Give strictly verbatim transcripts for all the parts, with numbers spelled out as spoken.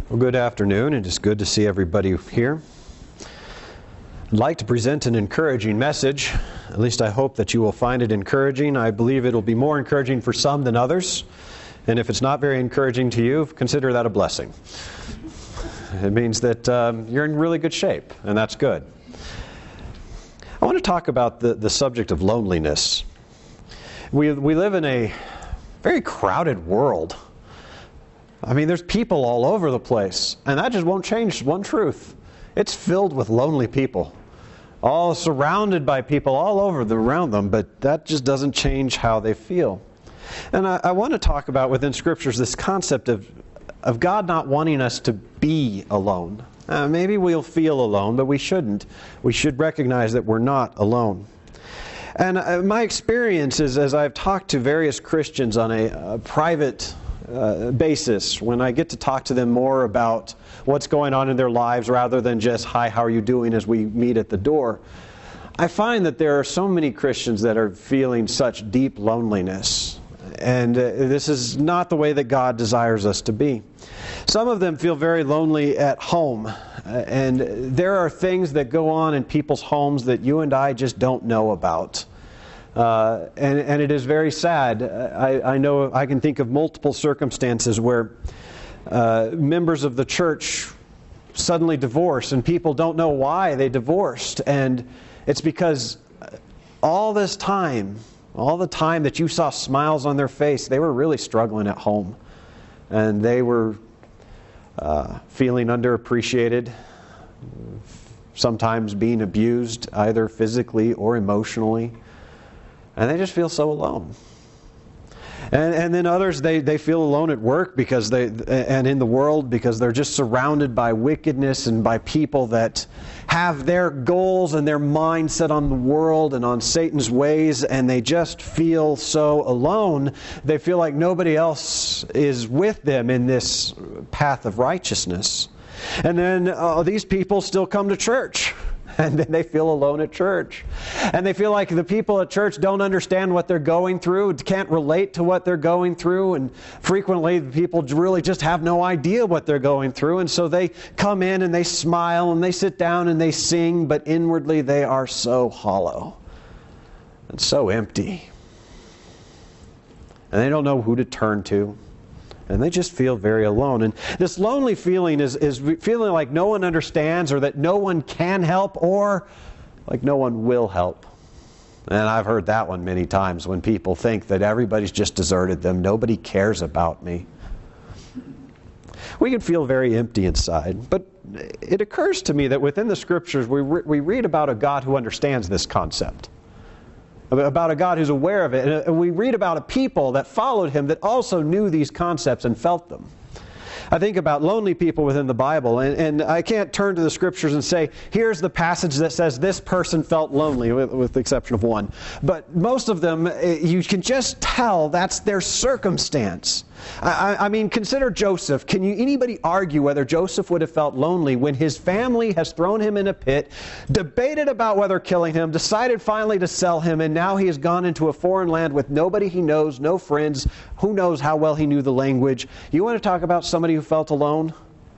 Well, good afternoon, and it's good to see everybody here. I'd like to present an encouraging message. At least I hope that you will find it encouraging. I believe it'll be more encouraging for some than others. And if it's not very encouraging to you, consider that a blessing. It means that um, you're in really good shape, and that's good. I want to talk about the, the subject of loneliness. We, we live in a very crowded world. I mean, there's people all over the place, and that just won't change one truth. It's filled with lonely people, all surrounded by people all over the, around them, but that just doesn't change how they feel. And I, I want to talk about within Scriptures this concept of, of God not wanting us to be alone. Uh, maybe we'll feel alone, but we shouldn't. We should recognize that we're not alone. And uh, my experience is, as I've talked to various Christians on a, a private Uh, basis, when I get to talk to them more about what's going on in their lives rather than just, hi, how are you doing as we meet at the door, I find that there are so many Christians that are feeling such deep loneliness. And uh, this is not the way that God desires us to be. Some of them feel very lonely at home. Uh, and there are things that go on in people's homes that you and I just don't know about. Uh, and, and it is very sad. I, I know I can think of multiple circumstances where uh, members of the church suddenly divorce, and people don't know why they divorced. And it's because all this time, all the time that you saw smiles on their face, they were really struggling at home. And they were uh, feeling underappreciated, sometimes being abused, either physically or emotionally. And they just feel so alone. And and then others, they, they feel alone at work because they and in the world because they're just surrounded by wickedness and by people that have their goals and their mind set on the world and on Satan's ways, and they just feel so alone. They feel like nobody else is with them in this path of righteousness. And then uh, these people still come to church. And then they feel alone at church. And they feel like the people at church don't understand what they're going through, can't relate to what they're going through, and frequently the people really just have no idea what they're going through. And so they come in and they smile and they sit down and they sing, but inwardly they are so hollow and so empty. And they don't know who to turn to. And they just feel very alone. And this lonely feeling is, is feeling like no one understands, or that no one can help, or like no one will help. And I've heard that one many times when people think that everybody's just deserted them. Nobody cares about me. We can feel very empty inside. But it occurs to me that within the Scriptures we, re- we read about a God who understands this concept. About a God who's aware of it. And we read about a people that followed Him that also knew these concepts and felt them. I think about lonely people within the Bible, and, and I can't turn to the Scriptures and say, here's the passage that says this person felt lonely, with, with the exception of one. But most of them, you can just tell that's their circumstance. I, I mean, consider Joseph. Can you anybody argue whether Joseph would have felt lonely when his family has thrown him in a pit, debated about whether killing him, decided finally to sell him, and now he has gone into a foreign land with nobody he knows, no friends, who knows how well he knew the language. You want to talk about somebody who felt alone?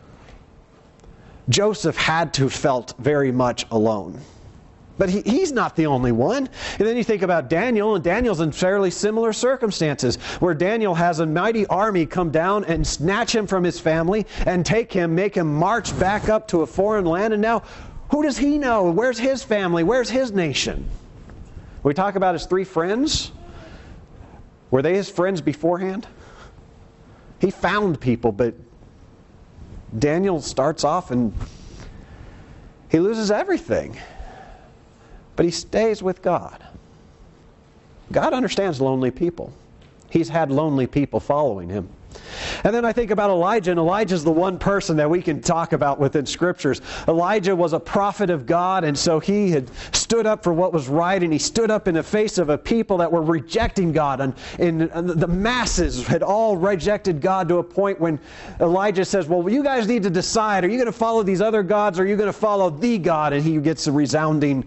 Joseph had to have felt very much alone. But he, he's not the only one. And then you think about Daniel, and Daniel's in fairly similar circumstances, where Daniel has a mighty army come down and snatch him from his family and take him, make him march back up to a foreign land. And now, who does he know? Where's his family? Where's his nation? We talk about his three friends. Were they his friends beforehand? He found people, but Daniel starts off and he loses everything. But he stays with God. God understands lonely people. He's had lonely people following Him. And then I think about Elijah, and Elijah's the one person that we can talk about within Scriptures. Elijah was a prophet of God, and so he had stood up for what was right, and he stood up in the face of a people that were rejecting God, and, and the masses had all rejected God to a point when Elijah says, well, you guys need to decide, are you going to follow these other gods, or are you going to follow the God? And he gets a resounding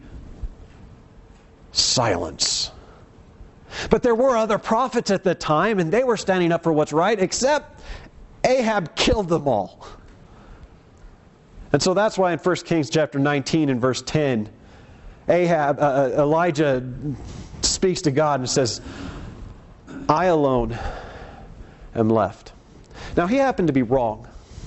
silence. But there were other prophets at the time, and they were standing up for what's right, except Ahab killed them all. And so that's why in First Kings chapter nineteen and verse ten, Ahab, uh, Elijah speaks to God and says, I alone am left. Now he happened to be wrong,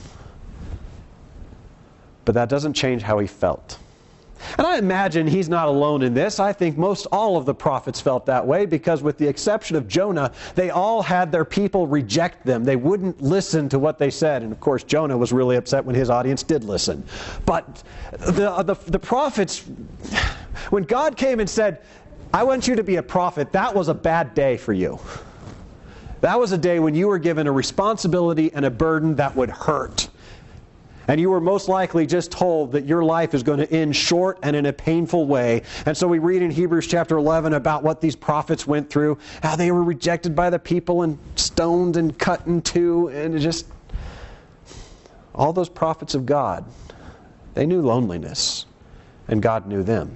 but that doesn't change how he felt. And I imagine he's not alone in this. I think most all of the prophets felt that way because with the exception of Jonah, they all had their people reject them. They wouldn't listen to what they said. And of course, Jonah was really upset when his audience did listen. But the, the, the prophets, when God came and said, I want you to be a prophet, that was a bad day for you. That was a day when you were given a responsibility and a burden that would hurt. And you were most likely just told that your life is going to end short and in a painful way. And so we read in Hebrews chapter eleven about what these prophets went through, how they were rejected by the people and stoned and cut in two, and just all those prophets of God, they knew loneliness, and God knew them.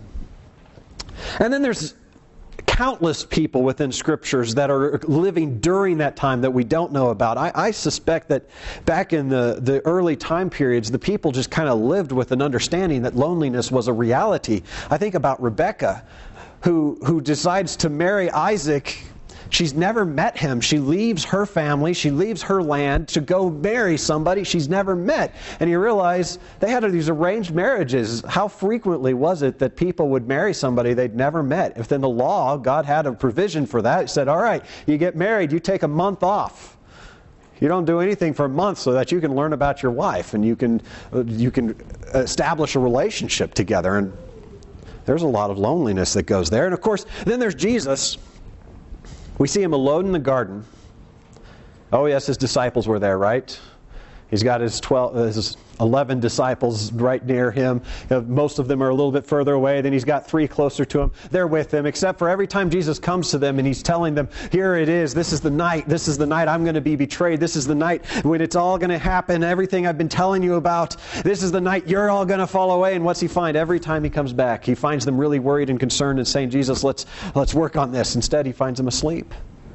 And then there's countless people within Scriptures that are living during that time that we don't know about. I, I suspect that back in the, the early time periods, the people just kind of lived with an understanding that loneliness was a reality. I think about Rebekah, who, who decides to marry Isaac. She's never met him. She leaves her family, she leaves her land to go marry somebody she's never met. And you realize they had these arranged marriages. How frequently was it that people would marry somebody they'd never met? If in the law, God had a provision for that. He said, all right, you get married, you take a month off. You don't do anything for a month so that you can learn about your wife and you can, you can establish a relationship together. And there's a lot of loneliness that goes there. And of course, then there's Jesus. We see him alone in the garden. Oh yes, his disciples were there, right? He's got his twelve, his eleven disciples right near him. You know, most of them are a little bit further away. Then he's got three closer to him. They're with him, except for every time Jesus comes to them and he's telling them, here it is, this is the night, this is the night I'm going to be betrayed. This is the night when it's all going to happen. Everything I've been telling you about, this is the night you're all going to fall away. And what's he find? Every time he comes back, he finds them really worried and concerned and saying, Jesus, let's, let's work on this. Instead, he finds them asleep.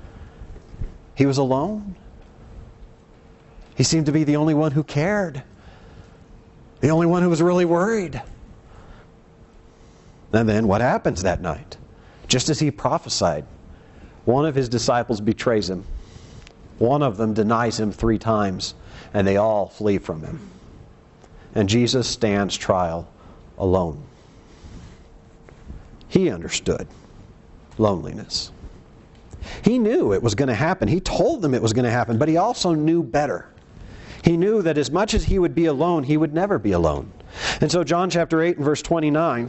He was alone. He seemed to be the only one who cared. The only one who was really worried. And then what happens that night? Just as he prophesied, one of his disciples betrays him. One of them denies him three times, and they all flee from him. And Jesus stands trial alone. He understood loneliness. He knew it was going to happen. He told them it was going to happen, but he also knew better. He knew that as much as he would be alone, he would never be alone. And so John chapter eight and verse twenty-nine,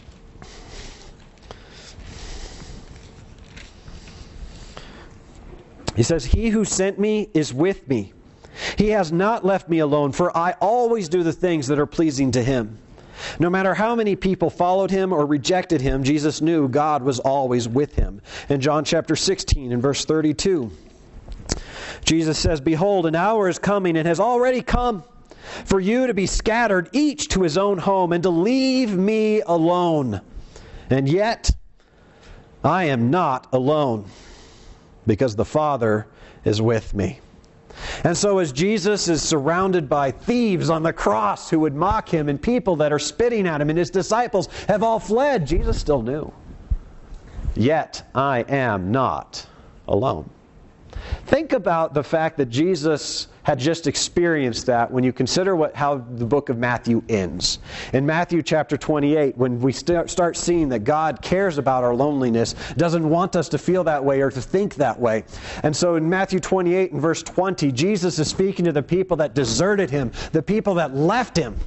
he says, he who sent me is with me. He has not left me alone, for I always do the things that are pleasing to him. No matter how many people followed him or rejected him, Jesus knew God was always with him. In John chapter sixteen and verse thirty-two, Jesus says, behold, an hour is coming and has already come for you to be scattered, each to his own home, and to leave me alone. And yet, I am not alone, because the Father is with me. And so as Jesus is surrounded by thieves on the cross who would mock him and people that are spitting at him and his disciples have all fled, Jesus still knew. Yet I am not alone. Think about the fact that Jesus had just experienced that when you consider what how the book of Matthew ends. In Matthew chapter twenty-eight, when we start, start seeing that God cares about our loneliness, doesn't want us to feel that way or to think that way. And so in Matthew twenty-eight and verse twenty, Jesus is speaking to the people that deserted him, the people that left him.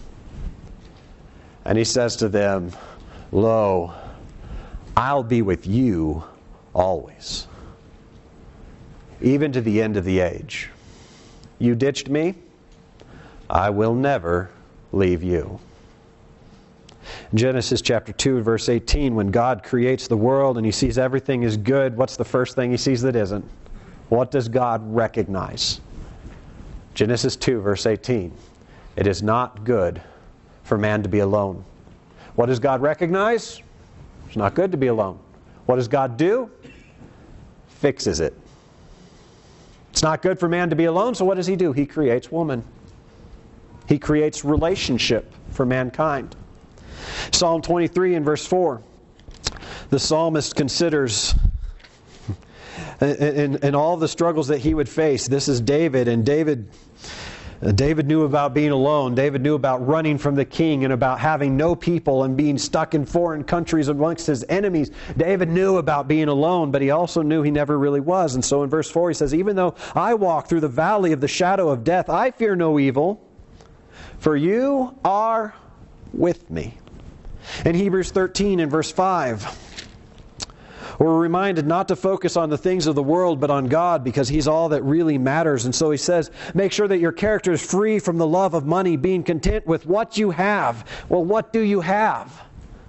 And he says to them, lo, I'll be with you always, even to the end of the age. You ditched me, I will never leave you. In Genesis chapter two, verse eighteen, when God creates the world and he sees everything is good, what's the first thing he sees that isn't? What does God recognize? Genesis two, verse eighteen, it is not good for man to be alone. What does God recognize? It's not good to be alone. What does God do? Fixes it. It's not good for man to be alone, so what does he do? He creates woman. He creates relationship for mankind. Psalm twenty-three and verse four. The psalmist considers in, in all the struggles that he would face. This is David, and David David knew about being alone. David knew about running from the king and about having no people and being stuck in foreign countries amongst his enemies. David knew about being alone, but he also knew he never really was. And so in verse four he says, even though I walk through the valley of the shadow of death, I fear no evil, for you are with me. In Hebrews thirteen and verse five, we're reminded not to focus on the things of the world, but on God, because He's all that really matters. And so he says, make sure that your character is free from the love of money, being content with what you have. Well, what do you have?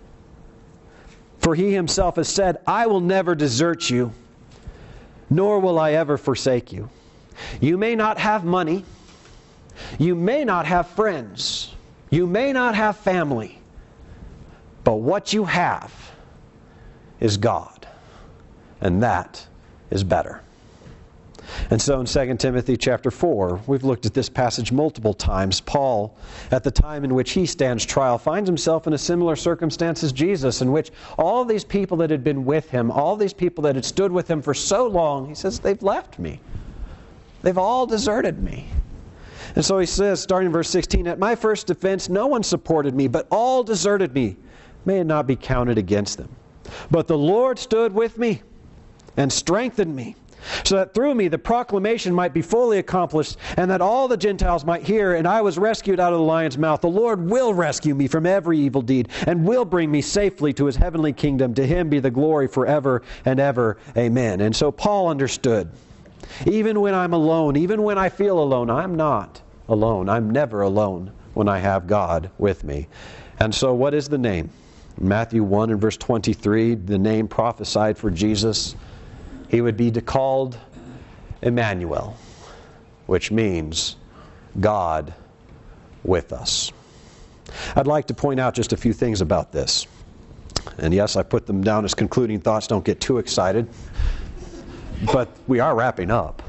For He Himself has said, I will never desert you, nor will I ever forsake you. You may not have money. You may not have friends. You may not have family. But what you have is God. And that is better. And so in Second Timothy chapter four, we've looked at this passage multiple times. Paul, at the time in which he stands trial, finds himself in a similar circumstance as Jesus, in which all these people that had been with him, all these people that had stood with him for so long, he says, they've left me. They've all deserted me. And so he says, starting in verse sixteen, at my first defense no one supported me, but all deserted me. May it not be counted against them. But the Lord stood with me and strengthened me, so that through me the proclamation might be fully accomplished, and that all the Gentiles might hear, and I was rescued out of the lion's mouth. The Lord will rescue me from every evil deed, and will bring me safely to His heavenly kingdom. To Him be the glory forever and ever. Amen. And so Paul understood, even when I'm alone, even when I feel alone, I'm not alone. I'm never alone when I have God with me. And so what is the name? In Matthew one and verse twenty-three, the name prophesied for Jesus, He would be called Emmanuel, which means God with us. I'd like to point out just a few things about this. And yes, I put them down as concluding thoughts. Don't get too excited. But we are wrapping up.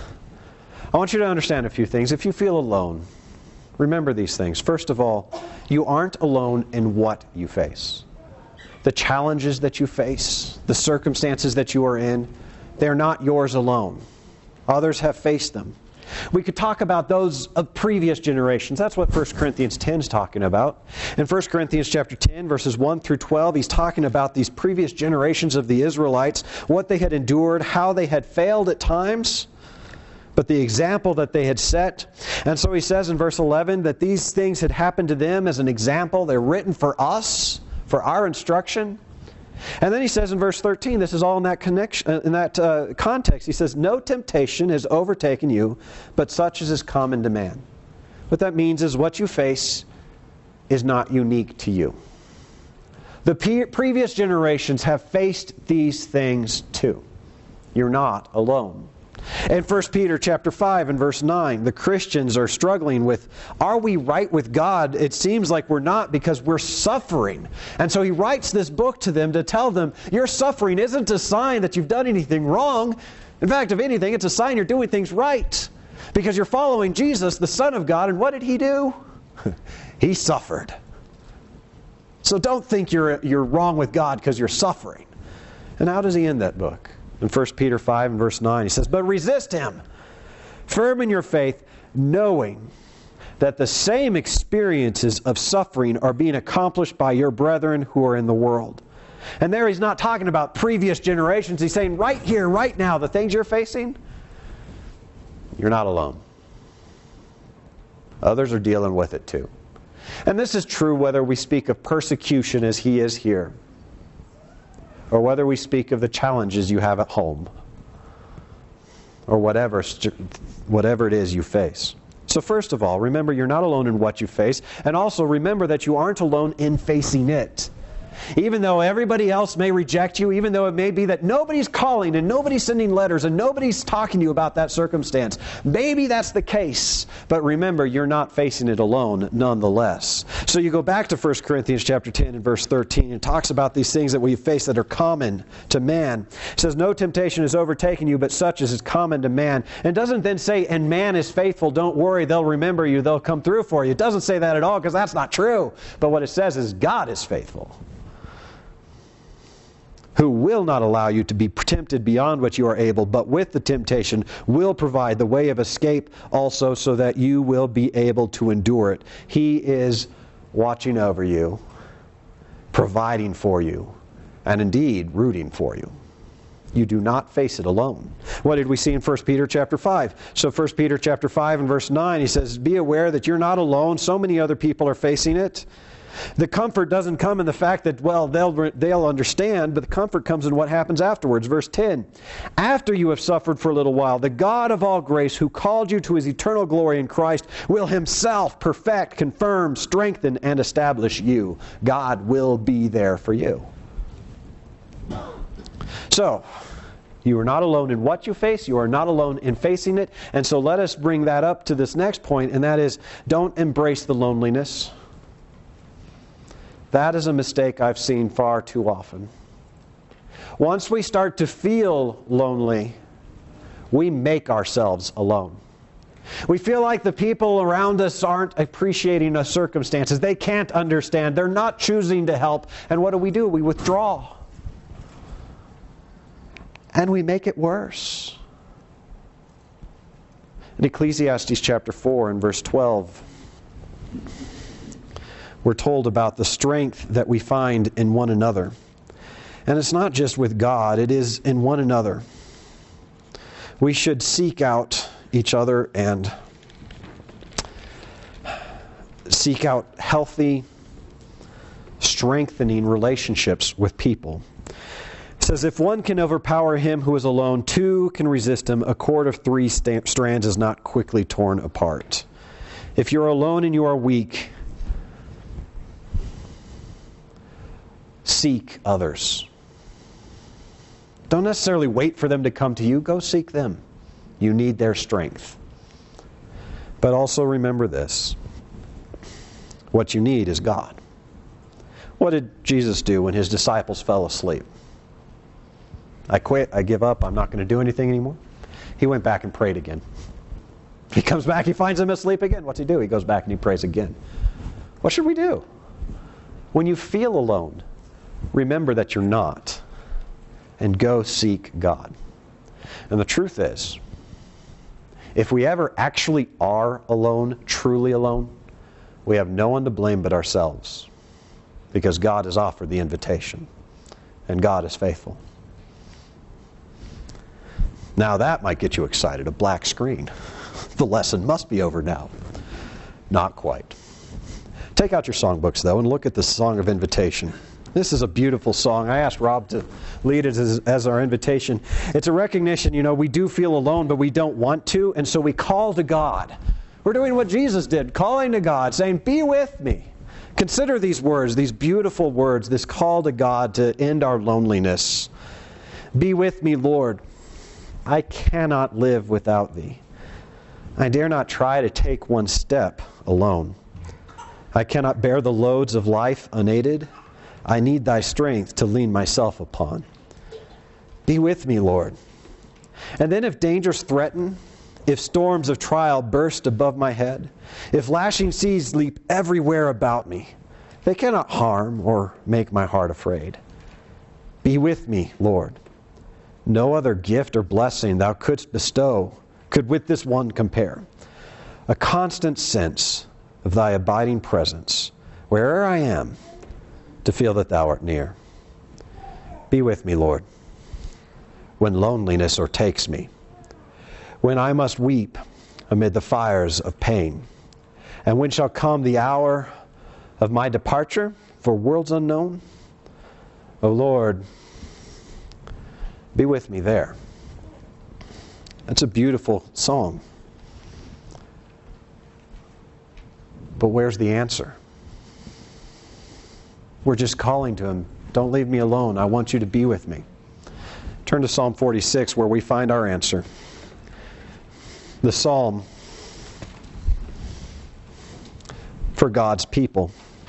I want you to understand a few things. If you feel alone, remember these things. First of all, you aren't alone in what you face. The challenges that you face, the circumstances that you are in, they're not yours alone. Others have faced them. We could talk about those of previous generations. That's what First Corinthians ten is talking about. In First Corinthians chapter ten, verses one through twelve, he's talking about these previous generations of the Israelites, what they had endured, how they had failed at times, but the example that they had set. And so he says in verse eleven that these things had happened to them as an example. They're written for us, for our instruction. And then he says in verse thirteen, this is all in that connection, in that uh, context. He says, no temptation has overtaken you, but such as is common to man. What that means is what you face is not unique to you. The pe- previous generations have faced these things too. You're not alone. In First Peter chapter five and verse nine, the Christians are struggling with, are we right with God? It seems like we're not, because we're suffering. And so he writes this book to them to tell them, your suffering isn't a sign that you've done anything wrong. In fact, if anything, it's a sign you're doing things right. Because you're following Jesus, the Son of God, and what did He do? He suffered. So don't think you're, you're wrong with God because you're suffering. And how does he end that book? In First Peter five and verse nine, he says, but resist him, firm in your faith, knowing that the same experiences of suffering are being accomplished by your brethren who are in the world. And there he's not talking about previous generations. He's saying right here, right now, the things you're facing, you're not alone. Others are dealing with it too. And this is true whether we speak of persecution as he is here, or whether we speak of the challenges you have at home, or whatever, whatever it is you face. So first of all, remember you're not alone in what you face, and also remember that you aren't alone in facing it. Even though everybody else may reject you, even though it may be that nobody's calling and nobody's sending letters and nobody's talking to you about that circumstance, maybe that's the case. But remember, you're not facing it alone nonetheless. So you go back to First Corinthians chapter ten and verse thirteen, and it talks about these things that we face that are common to man. It says, no temptation has overtaken you, but such as is common to man. And it doesn't then say, and man is faithful, don't worry, they'll remember you, they'll come through for you. It doesn't say that at all, because that's not true. But what it says is God is faithful, who will not allow you to be tempted beyond what you are able, but with the temptation will provide the way of escape also, so that you will be able to endure it. He is watching over you, providing for you, and indeed rooting for you. You do not face it alone. What did we see in First Peter chapter five? So First Peter chapter five and verse nine, he says, be aware that you're not alone. So many other people are facing it. The comfort doesn't come in the fact that, well, they'll, they'll understand, but the comfort comes in what happens afterwards. Verse ten, after you have suffered for a little while, the God of all grace, who called you to His eternal glory in Christ, will Himself perfect, confirm, strengthen, and establish you. God will be there for you. So, you are not alone in what you face. You are not alone in facing it. And so let us bring that up to this next point, and that is, don't embrace the loneliness. That is a mistake I've seen far too often. Once we start to feel lonely, we make ourselves alone. We feel like the people around us aren't appreciating our circumstances. They can't understand. They're not choosing to help. And what do we do? We withdraw. And we make it worse. In Ecclesiastes chapter four and verse twelve, we're told about the strength that we find in one another. And it's not just with God, it is in one another. We should seek out each other and seek out healthy, strengthening relationships with people. It says, if one can overpower him who is alone, two can resist him. A cord of three st- strands is not quickly torn apart. If you're alone and you are weak, seek others. Don't necessarily wait for them to come to you. Go seek them. You need their strength. But also remember this. What you need is God. What did Jesus do when His disciples fell asleep? I quit. I give up. I'm not going to do anything anymore. He went back and prayed again. He comes back. He finds them asleep again. What's he do? He goes back and he prays again. What should we do? When you feel alone, remember that you're not, and go seek God. And the truth is, if we ever actually are alone, truly alone, we have no one to blame but ourselves, because God has offered the invitation, and God is faithful. Now that might get you excited. A black screen. The lesson must be over now. Not quite. Take out your songbooks, though, and look at the Song of Invitation. This is a beautiful song. I asked Rob to lead it as, as our invitation. It's a recognition, you know, we do feel alone, but we don't want to, and so we call to God. We're doing what Jesus did, calling to God, saying, be with me. Consider these words, these beautiful words, this call to God to end our loneliness. Be with me, Lord. I cannot live without Thee. I dare not try to take one step alone. I cannot bear the loads of life unaided. I need Thy strength to lean myself upon. Be with me, Lord. And then if dangers threaten, if storms of trial burst above my head, if lashing seas leap everywhere about me, they cannot harm or make my heart afraid. Be with me, Lord. No other gift or blessing Thou couldst bestow could with this one compare. A constant sense of Thy abiding presence, where'er I am, to feel that Thou art near. Be with me, Lord, when loneliness o'ertakes me, when I must weep amid the fires of pain, and when shall come the hour of my departure for worlds unknown. O Lord, be with me there. That's a beautiful song. But where's the answer? We're just calling to Him, Don't leave me alone. I want you to be with me. Turn to Psalm forty-six, where we find our answer. The psalm for God's people.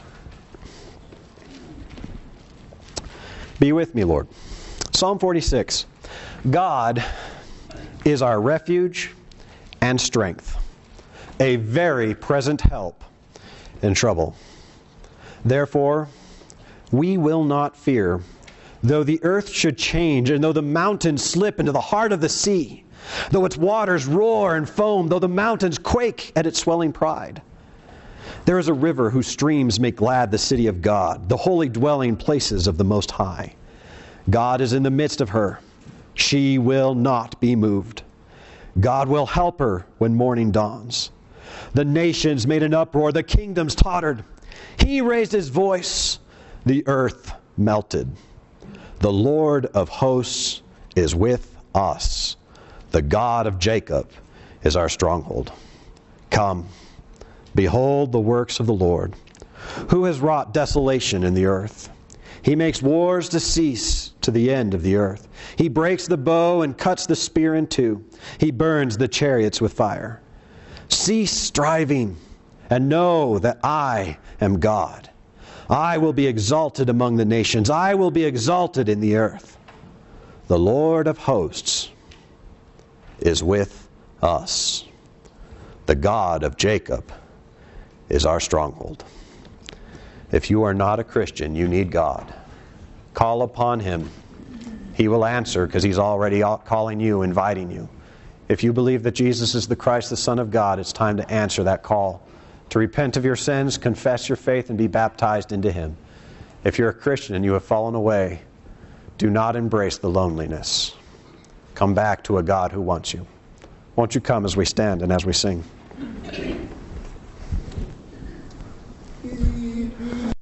Be with me, Lord. Psalm forty-six. God is our refuge and strength, a very present help in trouble. Therefore, we will not fear, though the earth should change, and though the mountains slip into the heart of the sea, though its waters roar and foam, though the mountains quake at its swelling pride. There is a river whose streams make glad the city of God, the holy dwelling places of the Most High. God is in the midst of her. She will not be moved. God will help her when morning dawns. The nations made an uproar, the kingdoms tottered. He raised his voice, the earth melted. The Lord of hosts is with us. The God of Jacob is our stronghold. Come, behold the works of the Lord, who has wrought desolation in the earth. He makes wars to cease to the end of the earth. He breaks the bow and cuts the spear in two. He burns the chariots with fire. Cease striving and know that I am God. I will be exalted among the nations. I will be exalted in the earth. The Lord of hosts is with us. The God of Jacob is our stronghold. If you are not a Christian, you need God. Call upon Him. He will answer because He's already calling you, inviting you. If you believe that Jesus is the Christ, the Son of God, it's time to answer that call. To repent of your sins, confess your faith, and be baptized into Him. If you're a Christian and you have fallen away, do not embrace the loneliness. Come back to a God who wants you. Won't you come as we stand and as we sing?